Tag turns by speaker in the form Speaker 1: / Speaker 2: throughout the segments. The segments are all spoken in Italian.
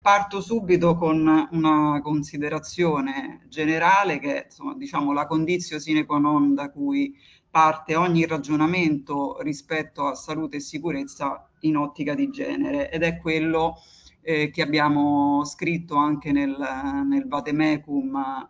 Speaker 1: Parto subito con una considerazione generale che è, insomma, diciamo, la conditio sine qua non da cui parte ogni ragionamento rispetto a salute e sicurezza in ottica di genere, ed è quello che abbiamo scritto anche nel Vademecum,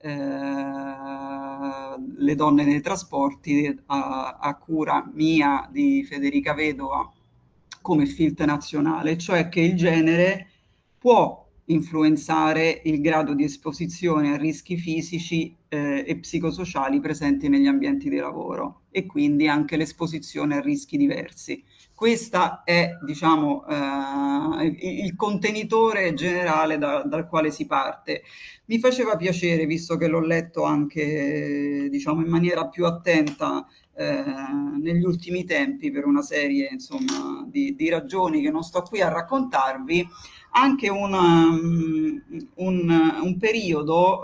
Speaker 1: Le donne nei trasporti, a cura mia, di Federica Vedova, come FILT nazionale, cioè che il genere può influenzare il grado di esposizione a rischi fisici e psicosociali presenti negli ambienti di lavoro, e quindi anche l'esposizione a rischi diversi. Questo è, diciamo, il contenitore generale dal quale si parte. Mi faceva piacere, visto che l'ho letto anche, diciamo, in maniera più attenta negli ultimi tempi, per una serie, insomma, di ragioni che non sto qui a raccontarvi, anche un periodo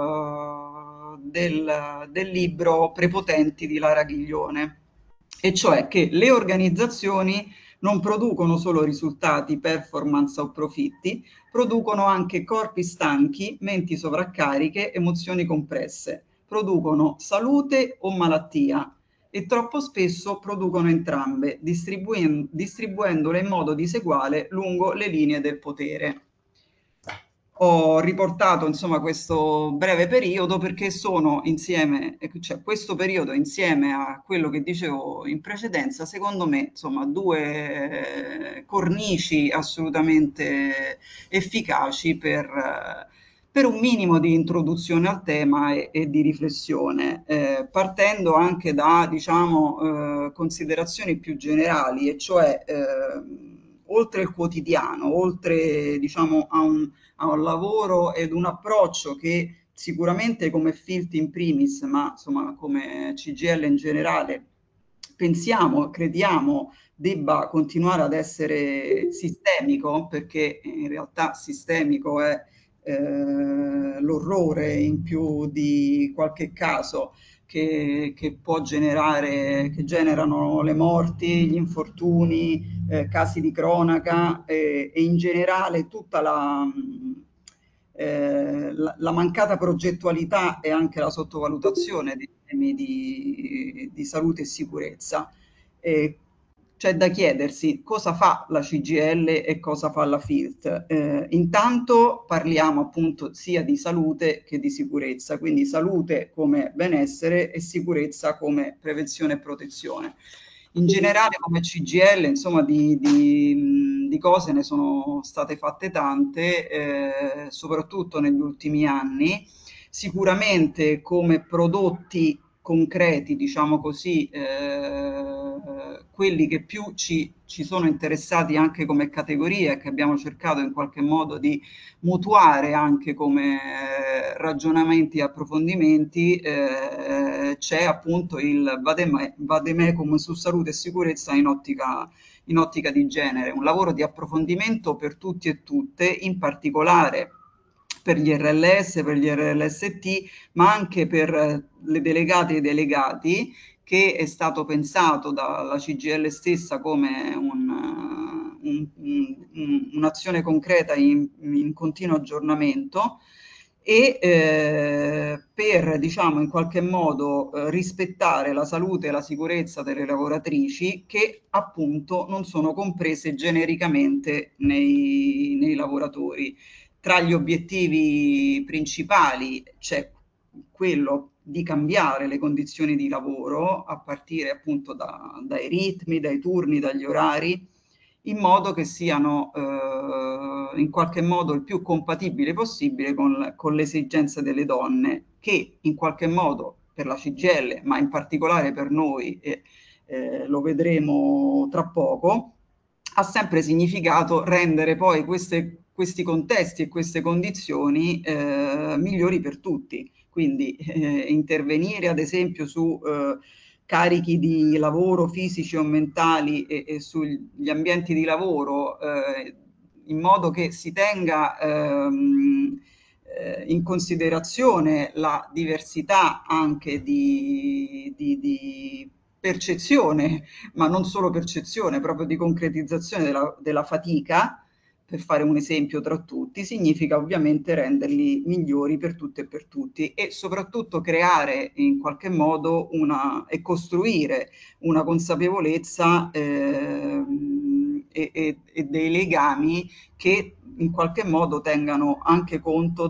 Speaker 1: del libro Prepotenti di Lara Ghiglione, e cioè che le organizzazioni non producono solo risultati, performance o profitti, producono anche corpi stanchi, menti sovraccariche, emozioni compresse, producono salute o malattia, e troppo spesso producono entrambe, distribuendole in modo diseguale lungo le linee del potere. Ho riportato, insomma, questo breve periodo perché sono insieme, cioè questo periodo insieme a quello che dicevo in precedenza, secondo me, insomma, due cornici assolutamente efficaci per un minimo di introduzione al tema e di riflessione, partendo anche da, diciamo, considerazioni più generali, e cioè oltre il quotidiano, oltre, diciamo, a un lavoro ed un approccio che sicuramente come Filt in primis, ma insomma come CGL in generale, pensiamo, crediamo debba continuare ad essere sistemico, perché in realtà sistemico è l'orrore in più di qualche caso che può generare, che generano le morti, gli infortuni, casi di cronaca, e in generale tutta la mancata progettualità e anche la sottovalutazione dei temi di salute e sicurezza. Eh, C'è da chiedersi cosa fa la CGL e cosa fa la FILT. Intanto parliamo appunto sia di salute che di sicurezza, quindi salute come benessere e sicurezza come prevenzione e protezione. In generale come CGL, insomma, di cose ne sono state fatte tante, soprattutto negli ultimi anni. Sicuramente come prodotti concreti, diciamo così, quelli che più ci sono interessati anche come categoria, e che abbiamo cercato in qualche modo di mutuare anche come ragionamenti e approfondimenti, c'è appunto il Vademecum su salute e sicurezza in ottica di genere, un lavoro di approfondimento per tutti e tutte, in particolare per gli RLS, per gli RLST, ma anche per le delegate e i delegati, che è stato pensato dalla CGL stessa come un'azione concreta in continuo aggiornamento, e per, diciamo, in qualche modo rispettare la salute e la sicurezza delle lavoratrici, che appunto non sono comprese genericamente nei lavoratori. Tra gli obiettivi principali c'è quello di cambiare le condizioni di lavoro, a partire appunto dai ritmi, dai turni, dagli orari, in modo che siano in qualche modo il più compatibile possibile con le esigenze delle donne, che in qualche modo per la CGL, ma in particolare per noi, e lo vedremo tra poco, ha sempre significato rendere poi questi contesti e queste condizioni migliori per tutti. Quindi intervenire ad esempio su carichi di lavoro fisici o mentali e sugli ambienti di lavoro, in modo che si tenga in considerazione la diversità anche di percezione, ma non solo percezione, proprio di concretizzazione della fatica, per fare un esempio tra tutti, significa ovviamente renderli migliori per tutte e per tutti, e soprattutto creare in qualche modo e costruire una consapevolezza e dei legami che in qualche modo tengano anche conto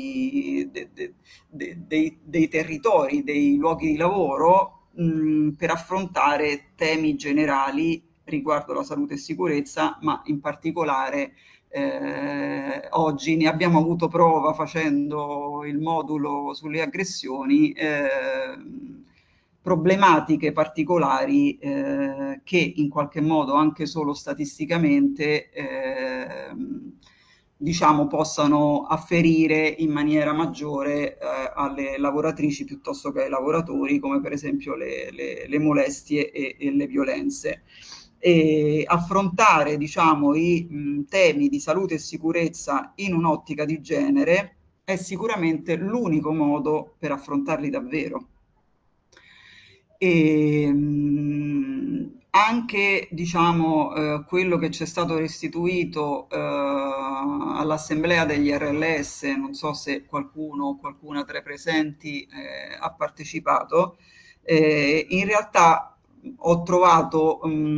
Speaker 1: dei territori, dei luoghi di lavoro, per affrontare temi generali riguardo la salute e sicurezza, ma in particolare oggi ne abbiamo avuto prova facendo il modulo sulle aggressioni, problematiche particolari che in qualche modo anche solo statisticamente diciamo possano afferire in maniera maggiore alle lavoratrici piuttosto che ai lavoratori, come per esempio le molestie e le violenze. E affrontare, diciamo, i temi di salute e sicurezza in un'ottica di genere è sicuramente l'unico modo per affrontarli davvero. E anche, diciamo, quello che c'è stato restituito all'assemblea degli RLS, non so se qualcuno o qualcuna tra i presenti ha partecipato, in realtà ho trovato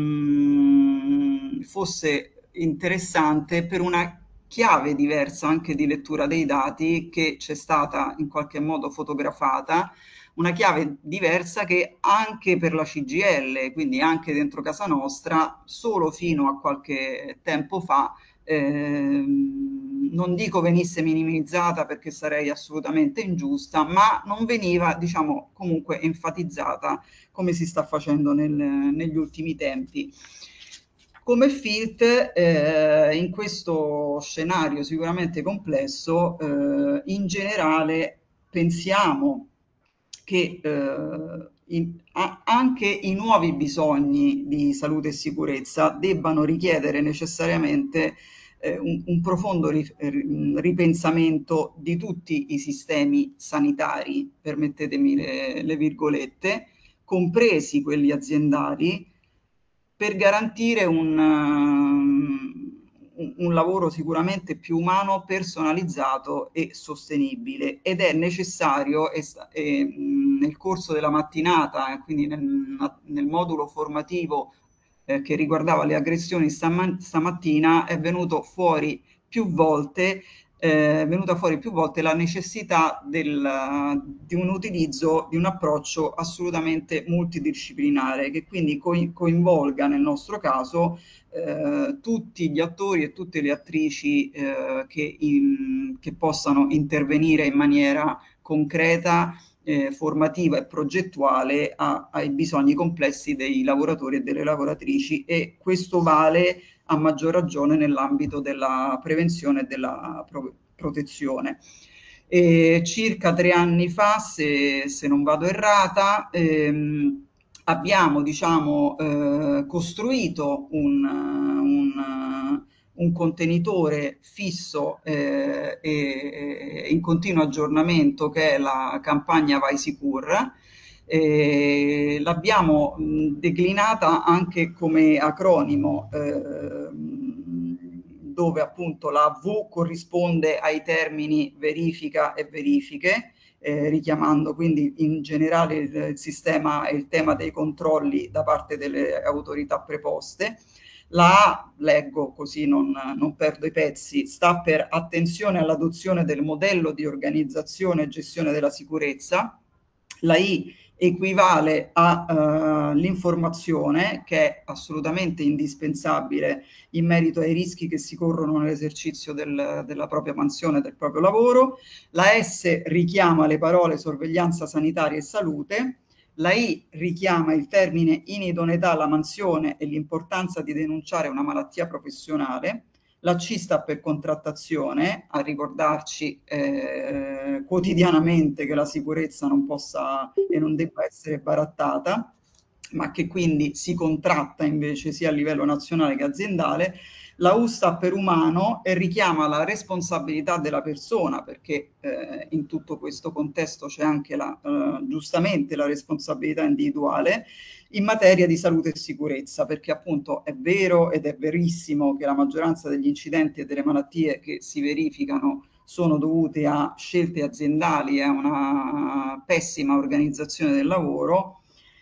Speaker 1: fosse interessante per una chiave diversa anche di lettura dei dati che c'è stata in qualche modo fotografata, una chiave diversa che anche per la CGIL, quindi anche dentro casa nostra, solo fino a qualche tempo fa, non dico venisse minimizzata perché sarei assolutamente ingiusta, ma non veniva, diciamo, comunque enfatizzata come si sta facendo negli ultimi tempi. Come FILT, in questo scenario sicuramente complesso, in generale pensiamo che anche i nuovi bisogni di salute e sicurezza debbano richiedere necessariamente un profondo ripensamento di tutti i sistemi sanitari, permettetemi le virgolette, compresi quelli aziendali, per garantire un lavoro sicuramente più umano, personalizzato e sostenibile. Ed è necessario, nel corso della mattinata, quindi nel modulo formativo che riguardava le aggressioni stamattina, è venuto fuori più volte è venuta fuori più volte la necessità di un utilizzo, di un approccio assolutamente multidisciplinare, che quindi coinvolga nel nostro caso tutti gli attori e tutte le attrici che possano intervenire in maniera concreta, formativa e progettuale ai bisogni complessi dei lavoratori e delle lavoratrici, e questo vale a maggior ragione nell'ambito della prevenzione e della protezione. Circa 3 anni fa, se non vado errata, abbiamo, diciamo, costruito un contenitore fisso e in continuo aggiornamento, che è la campagna Vai Sicur. L'abbiamo declinata anche come acronimo, dove appunto la V corrisponde ai termini verifica e verifiche, richiamando quindi in generale il sistema e il tema dei controlli da parte delle autorità preposte. La A, leggo così non perdo i pezzi, sta per attenzione all'adozione del modello di organizzazione e gestione della sicurezza. La I equivale all'informazione, che è assolutamente indispensabile in merito ai rischi che si corrono nell'esercizio della propria mansione, del proprio lavoro. La S richiama le parole sorveglianza sanitaria e salute. La I richiama il termine inidoneità alla mansione e l'importanza di denunciare una malattia professionale. La C sta per contrattazione, a ricordarci quotidianamente che la sicurezza non possa e non debba essere barattata. ma che quindi si contratta invece sia a livello nazionale che aziendale. La U sta per umano e richiama la responsabilità della persona, perché in tutto questo contesto c'è anche giustamente la responsabilità individuale in materia di salute e sicurezza, perché appunto è vero ed è verissimo che la maggioranza degli incidenti e delle malattie che si verificano sono dovute a scelte aziendali e a una pessima organizzazione del lavoro,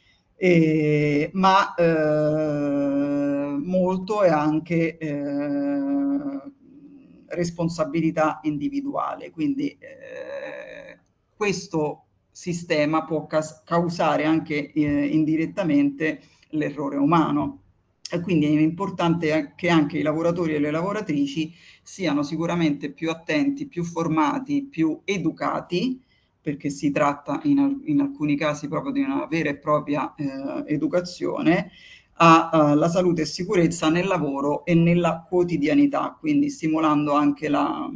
Speaker 1: ma molto è anche responsabilità individuale. Quindi questo sistema può causare anche indirettamente l'errore umano. E quindi è importante che anche i lavoratori e le lavoratrici siano sicuramente più attenti, più formati, più educati, perché si tratta in alcuni casi proprio di una vera e propria educazione alla salute e sicurezza nel lavoro e nella quotidianità, quindi stimolando anche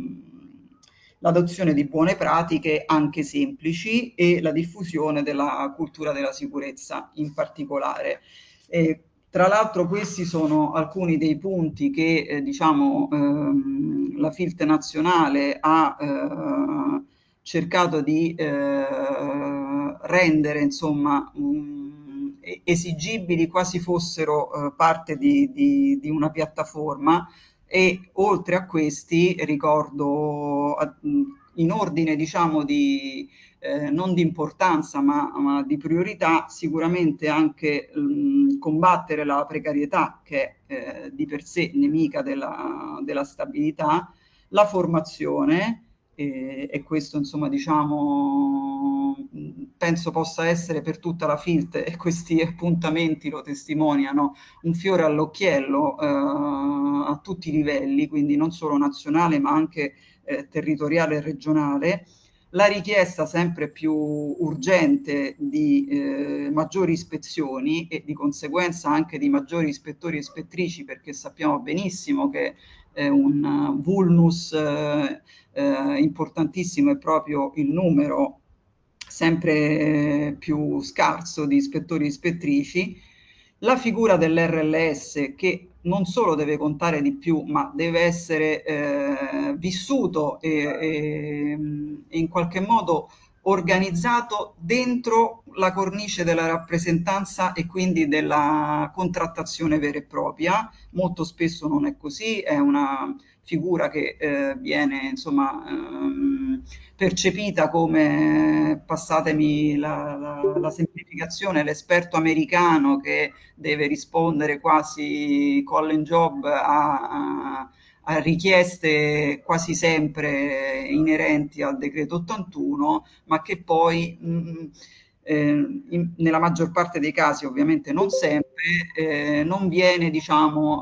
Speaker 1: l'adozione di buone pratiche anche semplici e la diffusione della cultura della sicurezza in particolare. Tra l'altro questi sono alcuni dei punti che diciamo, la FILT nazionale ha cercato di rendere insomma, esigibili quasi fossero parte di una piattaforma, e oltre a questi ricordo in ordine diciamo non di importanza ma di priorità, sicuramente anche combattere la precarietà, che è di per sé nemica della stabilità, la formazione, e questo insomma diciamo penso possa essere per tutta la FILT, e questi appuntamenti lo testimoniano, un fiore all'occhiello a tutti i livelli, quindi non solo nazionale ma anche territoriale e regionale. La richiesta sempre più urgente di maggiori ispezioni e di conseguenza anche di maggiori ispettori e ispettrici, perché sappiamo benissimo che un vulnus importantissimo è proprio il numero sempre più scarso di ispettori e ispettrici. La figura dell'RLS, che non solo deve contare di più, ma deve essere vissuto e in qualche modo organizzato dentro la cornice della rappresentanza e quindi della contrattazione vera e propria. Molto spesso non è così, è una figura che viene insomma percepita come, passatemi la semplificazione, l'esperto americano che deve rispondere quasi call and job a richieste quasi sempre inerenti al decreto 81, ma che poi nella maggior parte dei casi, ovviamente non sempre, non viene diciamo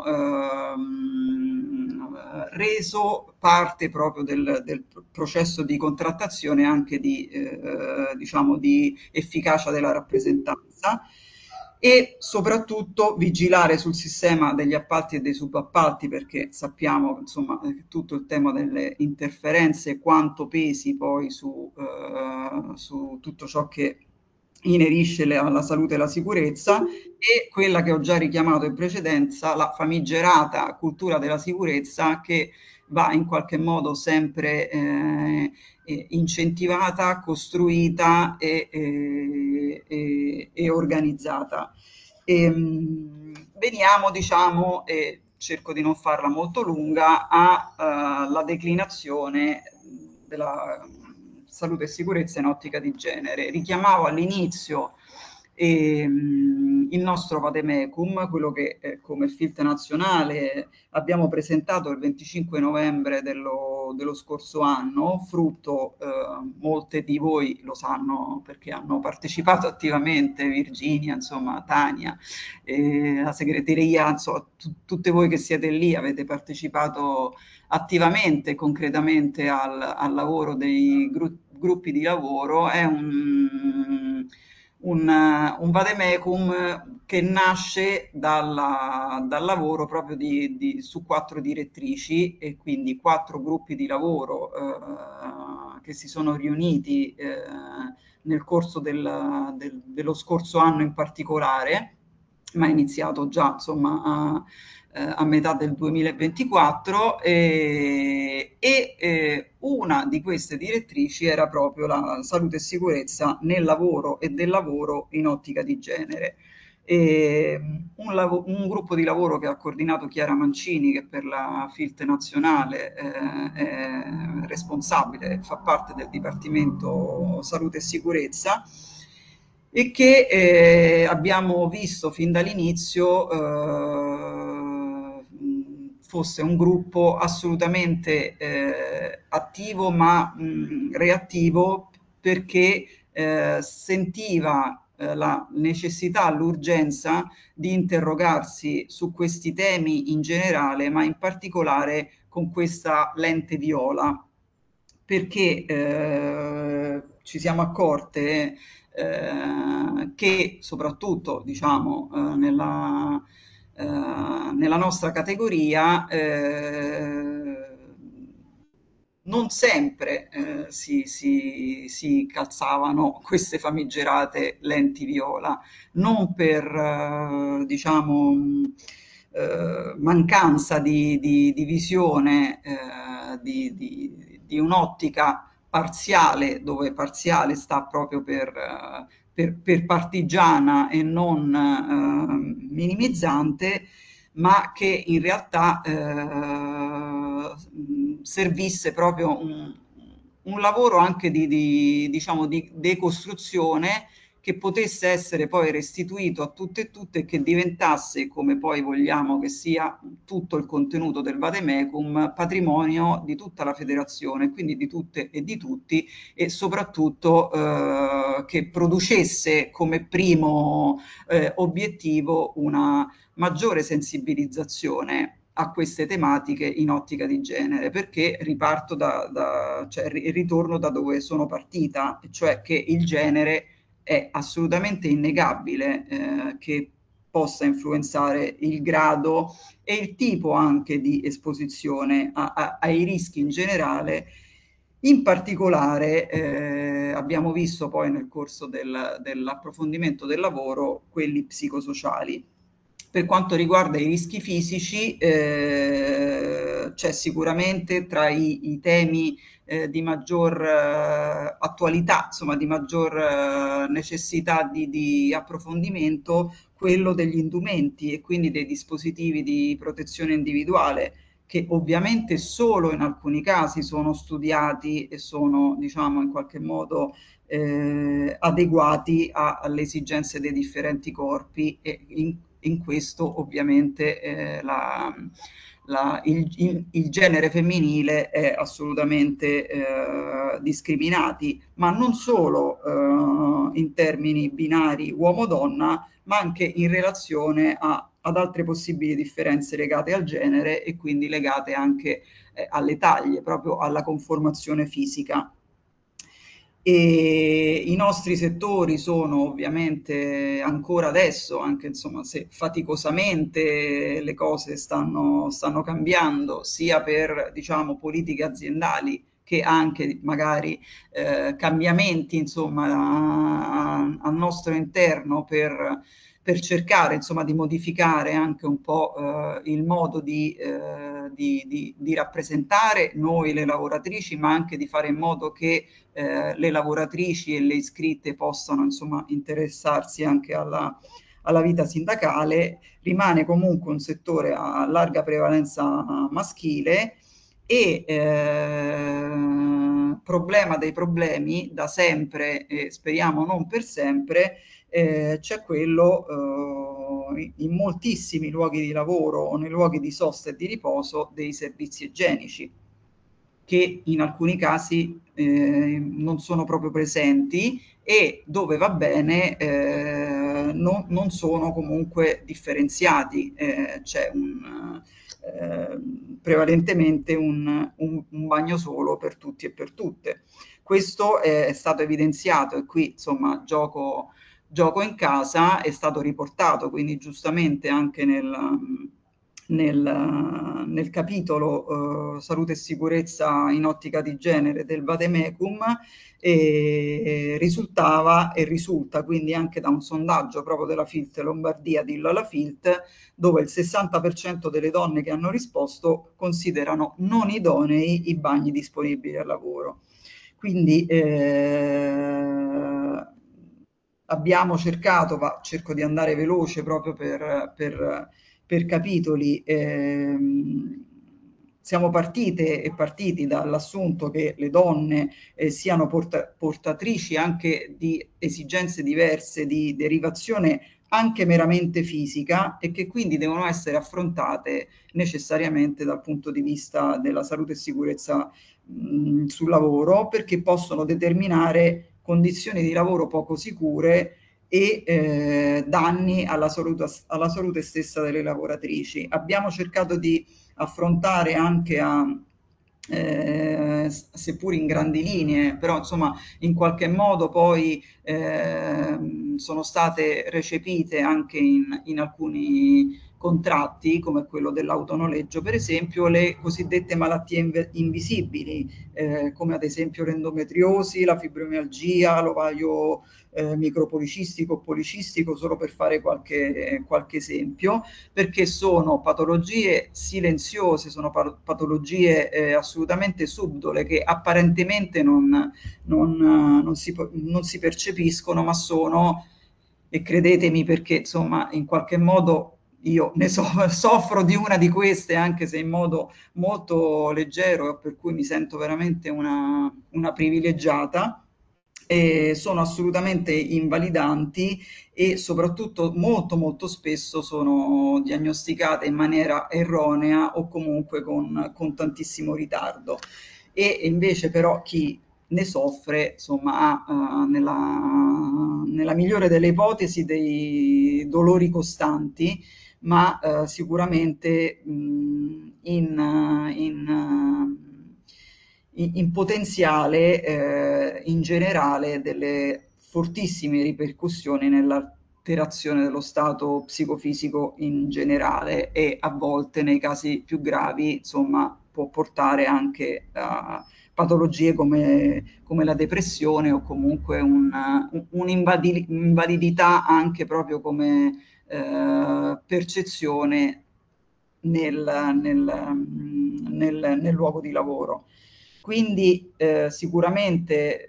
Speaker 1: reso parte proprio del processo di contrattazione, anche diciamo, di efficacia della rappresentanza, e soprattutto vigilare sul sistema degli appalti e dei subappalti, perché sappiamo insomma che tutto il tema delle interferenze quanto pesi poi su tutto ciò che inerisce alla salute e alla sicurezza, e quella che ho già richiamato in precedenza, la famigerata cultura della sicurezza, che va in qualche modo sempre incentivata, costruita e organizzata. Veniamo, diciamo, e cerco di non farla molto lunga, alla declinazione della salute e sicurezza in ottica di genere. Richiamavo all'inizio il nostro vademecum, quello che come FILT nazionale abbiamo presentato il 25 novembre dello scorso anno, frutto, molte di voi lo sanno perché hanno partecipato attivamente, Virginia, insomma, Tania, la segreteria, insomma, tutte voi che siete lì avete partecipato attivamente e concretamente al lavoro dei gruppi di lavoro. È un vademecum che nasce dal lavoro proprio su 4 direttrici, e quindi 4 gruppi di lavoro che si sono riuniti nel corso dello scorso anno in particolare, ma è iniziato già insomma a metà del 2024 una di queste direttrici era proprio la salute e sicurezza nel lavoro e del lavoro in ottica di genere. Un gruppo di lavoro che ha coordinato Chiara Mancini, che per la FILT nazionale è responsabile, fa parte del Dipartimento Salute e Sicurezza, e che abbiamo visto fin dall'inizio fosse un gruppo assolutamente attivo ma reattivo, perché sentiva la necessità, l'urgenza di interrogarsi su questi temi in generale, ma in particolare con questa lente viola, perché ci siamo accorte che soprattutto diciamo nella nostra categoria non sempre si calzavano queste famigerate lenti viola, non per diciamo mancanza di visione di un'ottica parziale, dove parziale sta proprio per partigiana e non minimizzante, ma che in realtà servisse proprio un lavoro anche diciamo, di decostruzione, che potesse essere poi restituito a tutte e tutte e che diventasse, come poi vogliamo che sia tutto il contenuto del Vademecum, patrimonio di tutta la federazione, quindi di tutte e di tutti, e soprattutto che producesse come primo obiettivo una maggiore sensibilizzazione a queste tematiche in ottica di genere, perché riparto cioè ritorno da dove sono partita, cioè che il genere è assolutamente innegabile che possa influenzare il grado e il tipo anche di esposizione ai rischi in generale. In particolare abbiamo visto poi nel corso dell'approfondimento del lavoro quelli psicosociali. Per quanto riguarda i rischi fisici, c'è sicuramente tra i temi di maggior attualità, insomma di maggior necessità di approfondimento, quello degli indumenti e quindi dei dispositivi di protezione individuale, che ovviamente solo in alcuni casi sono studiati e sono, diciamo, in qualche modo adeguati alle esigenze dei differenti corpi, e in questo ovviamente il genere femminile è assolutamente discriminati, ma non solo in termini binari uomo-donna, ma anche in relazione ad altre possibili differenze legate al genere e quindi legate anche alle taglie, proprio alla conformazione fisica. E i nostri settori sono ovviamente ancora adesso, anche insomma se faticosamente le cose stanno cambiando, sia per diciamo politiche aziendali che anche magari cambiamenti insomma al nostro interno per cercare insomma di modificare anche un po' il modo di rappresentare noi le lavoratrici, ma anche di fare in modo che le lavoratrici e le iscritte possano insomma interessarsi anche alla vita sindacale. Rimane comunque un settore a larga prevalenza maschile e problema dei problemi da sempre e speriamo non per sempre, c'è quello in moltissimi luoghi di lavoro o nei luoghi di sosta e di riposo dei servizi igienici, che in alcuni casi non sono proprio presenti e dove va bene non sono comunque differenziati, c'è prevalentemente un bagno solo per tutti e per tutte. Questo è stato evidenziato e qui insomma gioco in casa, è stato riportato quindi giustamente anche nel capitolo salute e sicurezza in ottica di genere del Vademecum, e risultava e risulta quindi anche da un sondaggio proprio della FILT Lombardia, dillo alla FILT, dove il 60% delle donne che hanno risposto considerano non idonei i bagni disponibili al lavoro. Quindi abbiamo cercato, cerco di andare veloce proprio per capitoli, siamo partite e partiti dall'assunto che le donne siano portatrici anche di esigenze diverse di derivazione anche meramente fisica e che quindi devono essere affrontate necessariamente dal punto di vista della salute e sicurezza sul lavoro, perché possono determinare condizioni di lavoro poco sicure e danni alla salute stessa delle lavoratrici. Abbiamo cercato di affrontare anche seppur in grandi linee, però insomma in qualche modo poi sono state recepite anche in alcuni contratti, come quello dell'autonoleggio, per esempio, le cosiddette malattie invisibili, come ad esempio l'endometriosi, la fibromialgia, l'ovaio micropolicistico o policistico, solo per fare qualche esempio, perché sono patologie silenziose, sono patologie assolutamente subdole che apparentemente non si percepiscono, ma sono, e credetemi perché insomma in qualche modo io soffro di una di queste, anche se in modo molto leggero, per cui mi sento veramente una privilegiata, e sono assolutamente invalidanti e soprattutto molto molto spesso sono diagnosticate in maniera erronea o comunque con tantissimo ritardo. E invece però chi ne soffre, insomma, ha nella migliore delle ipotesi dei dolori costanti, ma sicuramente in potenziale in generale delle fortissime ripercussioni nell'alterazione dello stato psicofisico in generale e a volte nei casi più gravi, insomma, può portare anche a patologie come la depressione o comunque un'invalidità anche proprio come percezione nel luogo di lavoro. Quindi sicuramente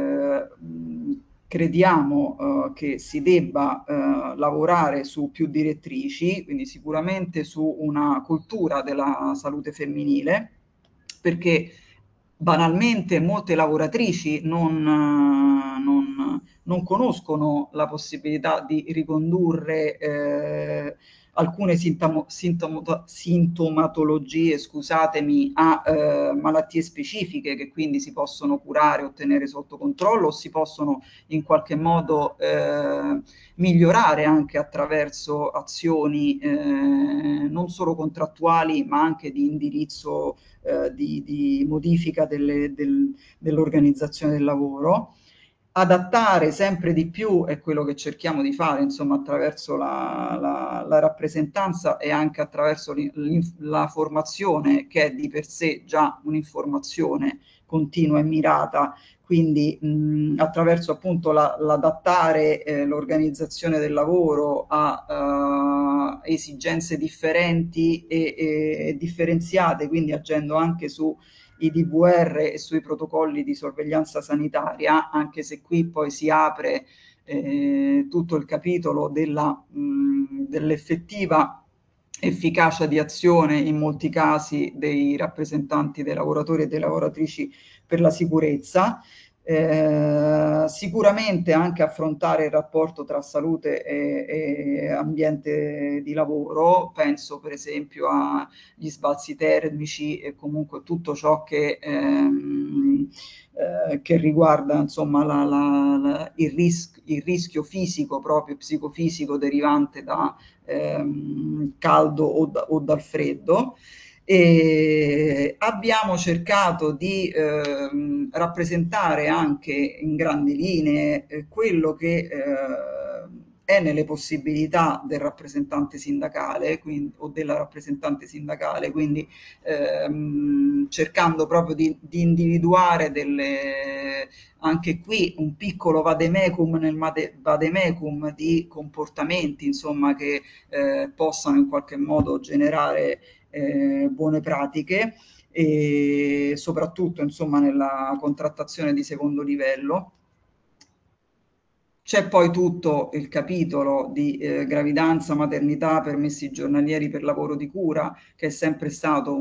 Speaker 1: crediamo che si debba lavorare su più direttrici, quindi sicuramente su una cultura della salute femminile, perché banalmente molte lavoratrici non conoscono la possibilità di ricondurre alcune sintomatologie, scusatemi, a malattie specifiche che quindi si possono curare o tenere sotto controllo o si possono in qualche modo migliorare anche attraverso azioni non solo contrattuali ma anche di indirizzo, di modifica dell'organizzazione del lavoro. Adattare sempre di più è quello che cerchiamo di fare, insomma, attraverso la rappresentanza e anche attraverso la formazione, che è di per sé già un'informazione continua e mirata, quindi attraverso appunto l'adattare l'organizzazione del lavoro a esigenze differenti e differenziate, quindi agendo anche su i DVR e sui protocolli di sorveglianza sanitaria, anche se qui poi si apre tutto il capitolo dell'effettiva efficacia di azione in molti casi dei rappresentanti dei lavoratori e delle lavoratrici per la sicurezza. Sicuramente anche affrontare il rapporto tra salute e ambiente di lavoro, penso per esempio agli sbalzi termici e comunque tutto ciò che riguarda insomma il rischio fisico, proprio psicofisico derivante da caldo o dal freddo. E abbiamo cercato di rappresentare anche in grandi linee quello che è nelle possibilità del rappresentante sindacale o della rappresentante sindacale, quindi cercando proprio di individuare anche qui un piccolo vademecum nel vademecum di comportamenti, insomma, che possano in qualche modo generare buone pratiche, e soprattutto insomma nella contrattazione di secondo livello. C'è poi tutto il capitolo di gravidanza, maternità, permessi giornalieri per lavoro di cura, che è sempre stato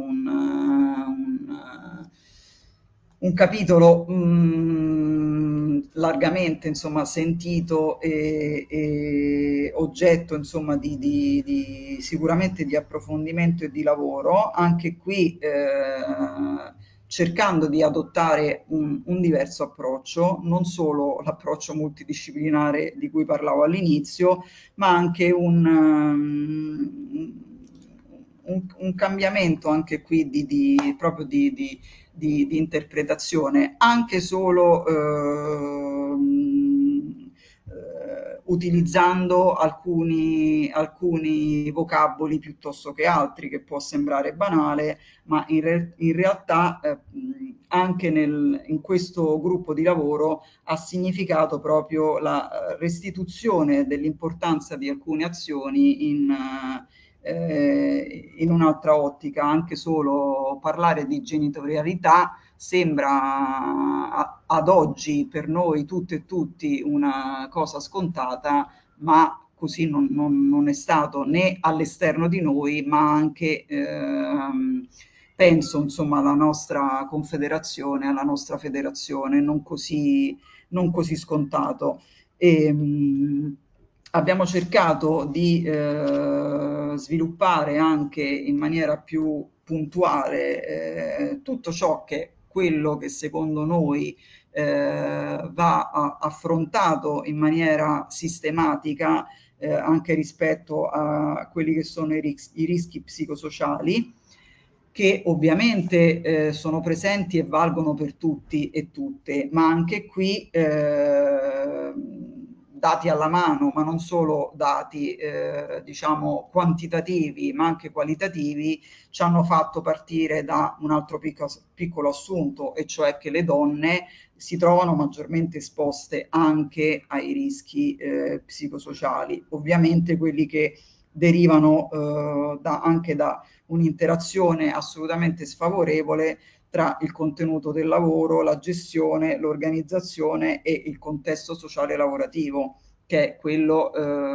Speaker 1: un capitolo largamente insomma, sentito e oggetto insomma, sicuramente di approfondimento e di lavoro. Anche qui cercando di adottare un diverso approccio, non solo l'approccio multidisciplinare di cui parlavo all'inizio, ma anche un cambiamento anche qui proprio di interpretazione, anche solo utilizzando alcuni vocaboli piuttosto che altri, che può sembrare banale, ma in realtà anche in questo gruppo di lavoro ha significato proprio la restituzione dell'importanza di alcune azioni in un'altra ottica. Anche solo parlare di genitorialità sembra ad oggi per noi tutte e tutti una cosa scontata, ma così non è stato né all'esterno di noi, ma anche penso insomma alla nostra confederazione, alla nostra federazione, non così scontato. E, abbiamo cercato di sviluppare anche in maniera più puntuale tutto ciò che quello che secondo noi va affrontato in maniera sistematica anche rispetto a quelli che sono i rischi psicosociali, che ovviamente sono presenti e valgono per tutti e tutte, ma anche qui dati alla mano, ma non solo dati diciamo quantitativi, ma anche qualitativi, ci hanno fatto partire da un altro piccolo assunto, e cioè che le donne si trovano maggiormente esposte anche ai rischi psicosociali, ovviamente quelli che derivano anche da un'interazione assolutamente sfavorevole tra il contenuto del lavoro, la gestione, l'organizzazione e il contesto sociale lavorativo, che è quello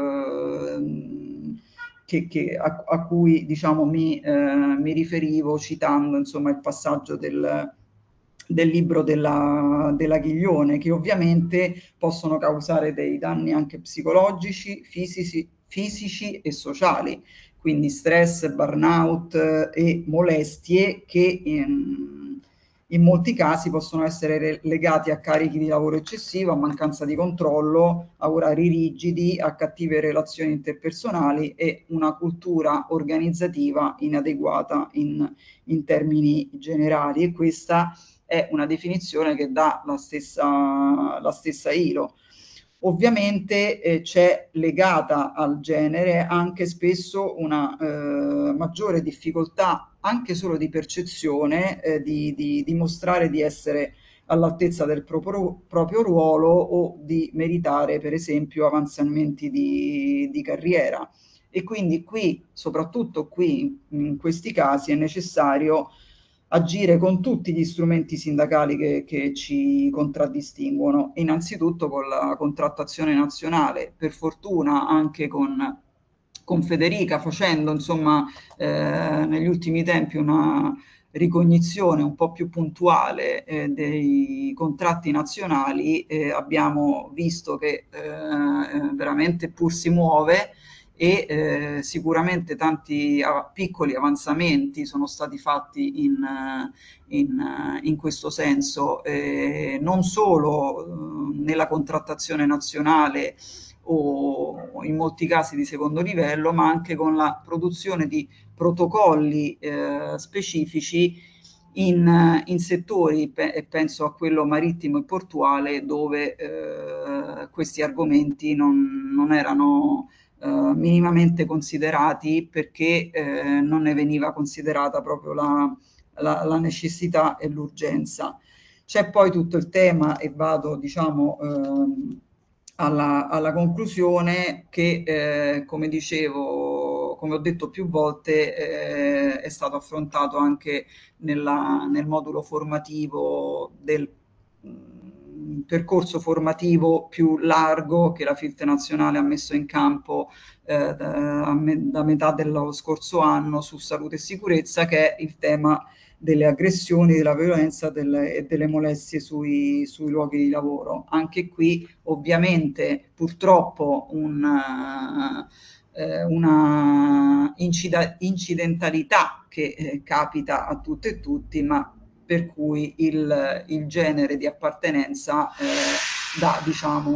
Speaker 1: a cui diciamo, mi riferivo citando insomma, il passaggio del libro della Ghiglione, che ovviamente possono causare dei danni anche psicologici, fisici e sociali, quindi stress, burnout e molestie che in molti casi possono essere legati a carichi di lavoro eccessivo, a mancanza di controllo, a orari rigidi, a cattive relazioni interpersonali e una cultura organizzativa inadeguata in termini generali. E questa è una definizione che dà la stessa ILO. Ovviamente c'è legata al genere anche spesso una maggiore difficoltà, anche solo di percezione, di dimostrare di essere all'altezza del proprio ruolo o di meritare, per esempio, avanzamenti di carriera. E quindi qui, soprattutto qui, in questi casi, è necessario agire con tutti gli strumenti sindacali che ci contraddistinguono, innanzitutto con la contrattazione nazionale, per fortuna anche con Federica, facendo insomma negli ultimi tempi una ricognizione un po' più puntuale dei contratti nazionali, abbiamo visto che veramente pur si muove, e sicuramente tanti piccoli avanzamenti sono stati fatti in questo senso, non solo nella contrattazione nazionale o in molti casi di secondo livello, ma anche con la produzione di protocolli specifici in settori, e penso a quello marittimo e portuale, dove questi argomenti non erano minimamente considerati, perché non ne veniva considerata proprio la necessità e l'urgenza. C'è poi tutto il tema, e vado diciamo alla conclusione, che come dicevo, come ho detto più volte, è stato affrontato anche nel modulo formativo del percorso formativo più largo che la FILT nazionale ha messo in campo da metà dello scorso anno su salute e sicurezza, che è il tema delle aggressioni, della violenza e delle molestie sui luoghi di lavoro. Anche qui ovviamente purtroppo una incidentalità che capita a tutte e tutti, ma per cui il genere di appartenenza dà diciamo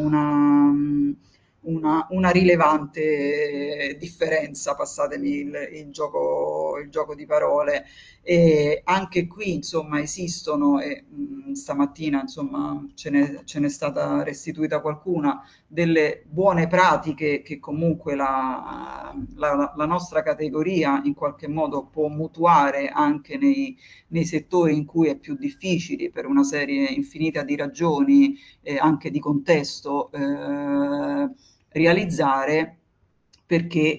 Speaker 1: una rilevante differenza, passatemi il gioco di parole. E anche qui insomma esistono, e stamattina insomma ce n'è stata restituita qualcuna, delle buone pratiche che comunque la nostra categoria in qualche modo può mutuare anche nei settori in cui è più difficile, per una serie infinita di ragioni, anche di contesto, realizzare, perché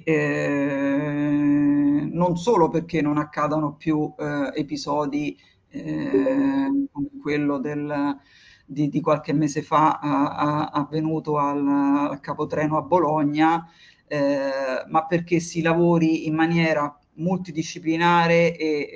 Speaker 1: non solo perché non accadano più episodi come quello di qualche mese fa avvenuto al Capotreno a Bologna, ma perché si lavori in maniera multidisciplinare e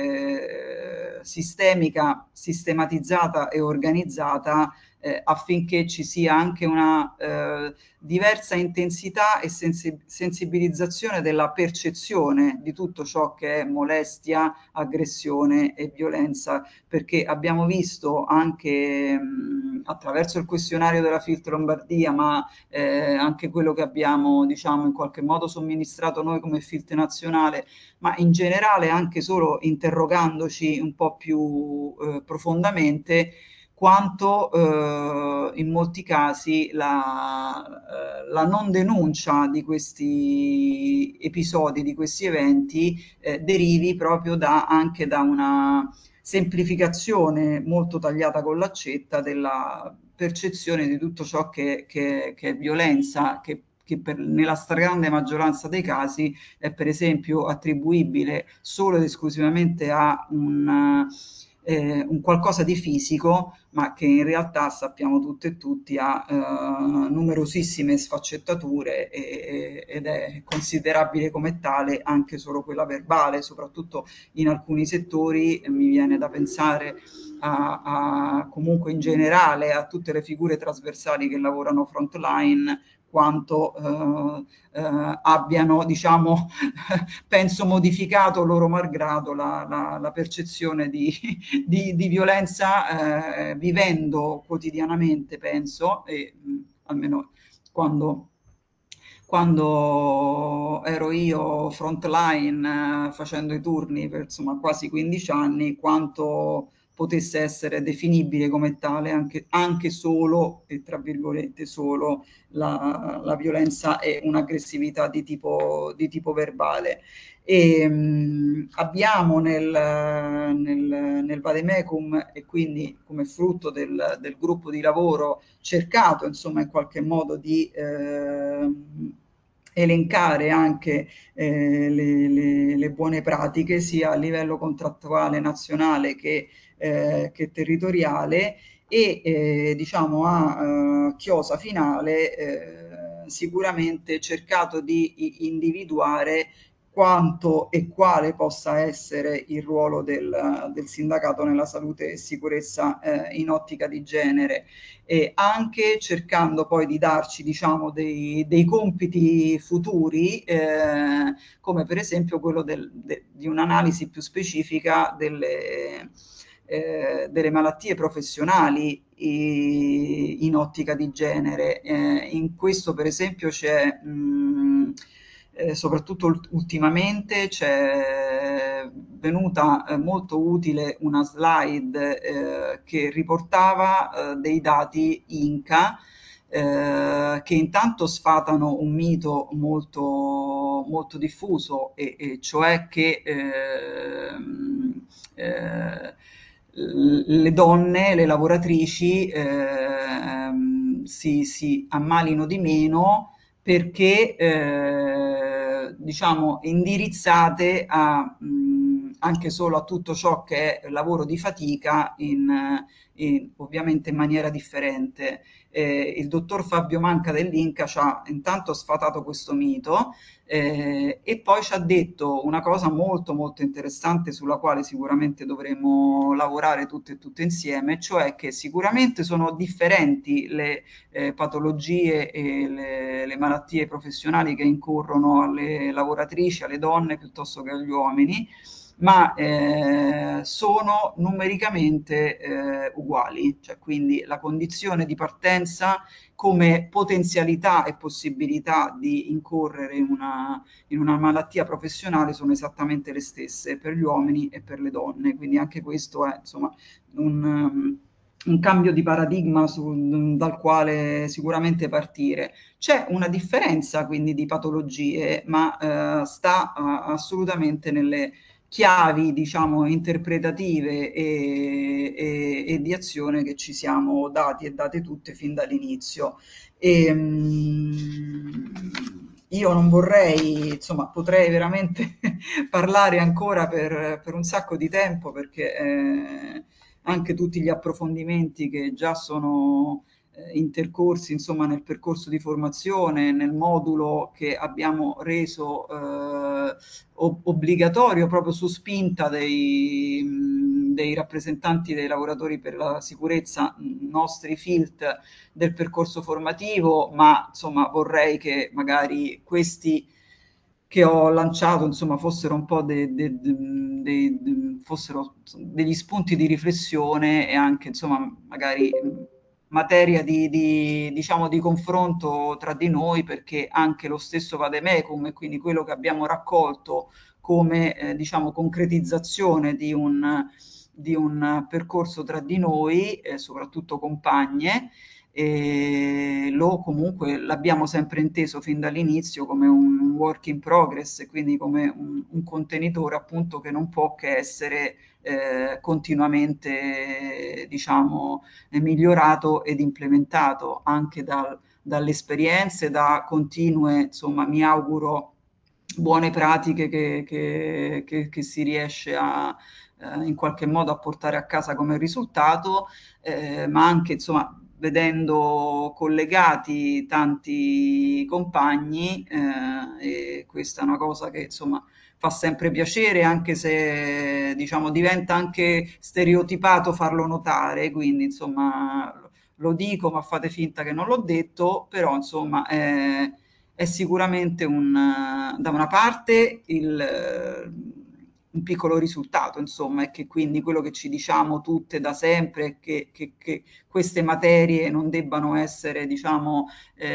Speaker 1: sistemica, sistematizzata e organizzata, affinché ci sia anche una diversa intensità e sensibilizzazione della percezione di tutto ciò che è molestia, aggressione e violenza, perché abbiamo visto anche attraverso il questionario della FILT Lombardia, ma anche quello che abbiamo diciamo in qualche modo somministrato noi come FILT nazionale, ma in generale anche solo interrogandoci un po' più profondamente, quanto in molti casi la non denuncia di questi episodi, di questi eventi, derivi proprio anche da una semplificazione molto tagliata con l'accetta della percezione di tutto ciò che è violenza, che nella stragrande maggioranza dei casi è per esempio attribuibile solo ed esclusivamente a un qualcosa di fisico, ma che in realtà sappiamo tutte e tutti ha numerosissime sfaccettature ed è considerabile come tale anche solo quella verbale, soprattutto in alcuni settori. Mi viene da pensare comunque in generale a tutte le figure trasversali che lavorano frontline, quanto abbiano, diciamo, penso modificato loro malgrado la percezione di violenza, vivendo quotidianamente, penso, e almeno quando ero io frontline facendo i turni per insomma quasi 15 anni, quanto potesse essere definibile come tale anche solo, e tra virgolette solo, la violenza e un'aggressività di tipo verbale. E abbiamo nel Vademecum, e quindi come frutto del gruppo di lavoro, cercato insomma in qualche modo di elencare anche le buone pratiche sia a livello contrattuale nazionale che territoriale, e diciamo a chiosa finale sicuramente cercato di individuare quanto e quale possa essere il ruolo del sindacato nella salute e sicurezza in ottica di genere, e anche cercando poi di darci diciamo dei compiti futuri, come per esempio quello di un'analisi più specifica delle malattie professionali in ottica di genere. In questo per esempio c'è soprattutto ultimamente c'è venuta molto utile una slide che riportava dei dati INCA, che intanto sfatano un mito molto, molto diffuso, e cioè che eh, le donne, le lavoratrici si ammalino di meno perché diciamo indirizzate anche solo a tutto ciò che è lavoro di fatica ovviamente in maniera differente. Il dottor Fabio Manca dell'Inca ci ha intanto sfatato questo mito, e poi ci ha detto una cosa molto molto interessante sulla quale sicuramente dovremo lavorare tutte e tutte insieme, cioè che sicuramente sono differenti le patologie e le malattie professionali che incorrono alle lavoratrici, alle donne piuttosto che agli uomini, ma sono numericamente uguali, cioè quindi la condizione di partenza come potenzialità e possibilità di incorrere in una malattia professionale sono esattamente le stesse per gli uomini e per le donne, quindi anche questo è insomma un cambio di paradigma dal quale sicuramente partire. C'è una differenza quindi di patologie, ma sta assolutamente nelle chiavi, diciamo, interpretative e di azione che ci siamo dati e date tutte fin dall'inizio. E, io non vorrei, insomma, potrei veramente parlare ancora per un sacco di tempo perché anche tutti gli approfondimenti che già sono intercorsi, insomma, nel percorso di formazione, nel modulo che abbiamo reso obbligatorio proprio su spinta dei rappresentanti dei lavoratori per la sicurezza, nostri FILT del percorso formativo, ma insomma vorrei che magari questi che ho lanciato insomma fossero un po' fossero degli spunti di riflessione e anche insomma magari materia diciamo, di confronto tra di noi, perché anche lo stesso Vademecum e quindi quello che abbiamo raccolto come diciamo, concretizzazione di un percorso tra di noi, soprattutto compagne, e lo comunque l'abbiamo sempre inteso fin dall'inizio come un work in progress, e quindi come un contenitore appunto che non può che essere continuamente diciamo migliorato ed implementato anche dalle esperienze, da continue, insomma, mi auguro buone pratiche che si riesce a in qualche modo a portare a casa come risultato, ma anche insomma vedendo collegati tanti compagni, e questa è una cosa che insomma fa sempre piacere, anche se diciamo diventa anche stereotipato farlo notare, quindi insomma lo dico, ma fate finta che non l'ho detto, però insomma è sicuramente da una parte un piccolo risultato, insomma, è che quindi quello che ci diciamo tutte da sempre è che queste materie non debbano essere, diciamo,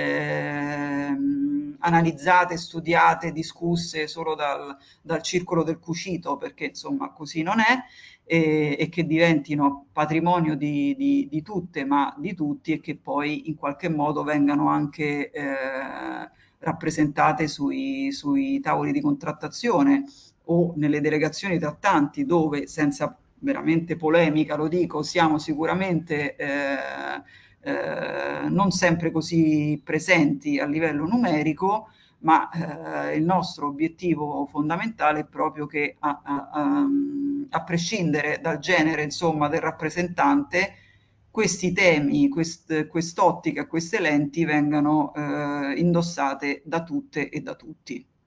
Speaker 1: analizzate, studiate, discusse solo dal circolo del cucito, perché insomma così non è, e che diventino patrimonio di tutte, ma di tutti, e che poi in qualche modo vengano anche rappresentate sui tavoli di contrattazione o nelle delegazioni trattanti, dove senza veramente polemica lo dico, siamo sicuramente non sempre così presenti a livello numerico, ma il nostro obiettivo fondamentale è proprio che a prescindere dal genere insomma, del rappresentante, questi temi, quest'ottica, queste lenti vengano indossate da tutte e da tutti.